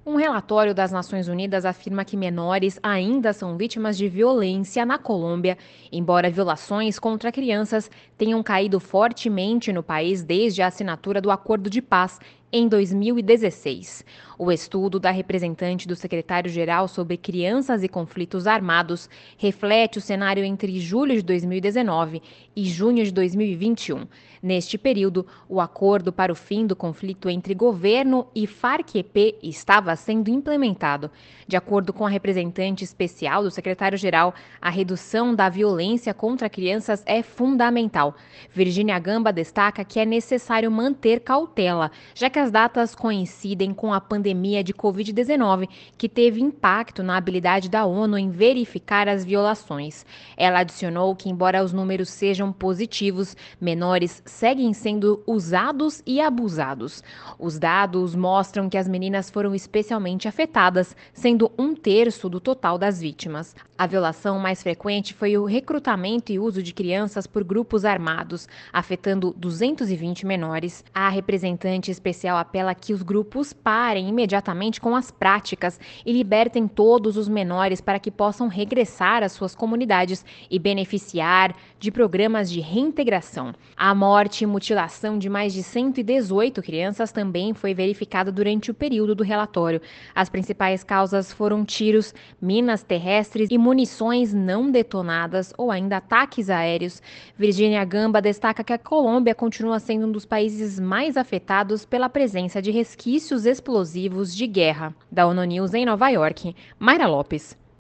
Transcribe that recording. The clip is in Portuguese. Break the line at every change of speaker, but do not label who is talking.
Um relatório das Nações Unidas afirma que menores ainda são vítimas de violência na Colômbia, embora violações contra crianças tenham caído fortemente no país desde a assinatura do Acordo de Paz em 2016. O estudo da representante do secretário-geral sobre crianças e conflitos armados reflete o cenário entre julho de 2019 e junho de 2021. Neste período, o acordo para o fim do conflito entre governo e Farc-EP estava sendo implementado. De acordo com a representante especial do secretário-geral, a redução da violência contra crianças é fundamental. Virginia Gamba destaca que é necessário manter cautela, já que as datas coincidem com a pandemia de Covid-19, que teve impacto na habilidade da ONU em verificar as violações. Ela adicionou que, embora os números sejam positivos, menores seguem sendo usados e abusados. Os dados mostram que as meninas foram especialmente afetadas, sendo 1/3 do total das vítimas. A violação mais frequente foi o recrutamento e uso de crianças por grupos armados, afetando 220 menores. A representante especial apela que os grupos parem imediatamente com as práticas e libertem todos os menores para que possam regressar às suas comunidades e beneficiar de programas de reintegração. A morte e mutilação de mais de 118 crianças também foi verificada durante o período do relatório. As principais causas foram tiros, minas terrestres e munições não detonadas ou ainda ataques aéreos. Virginia Gamba destaca que a Colômbia continua sendo um dos países mais afetados pela presença de resquícios explosivos de guerra. Da ONU News em Nova York, Mayra Lopes.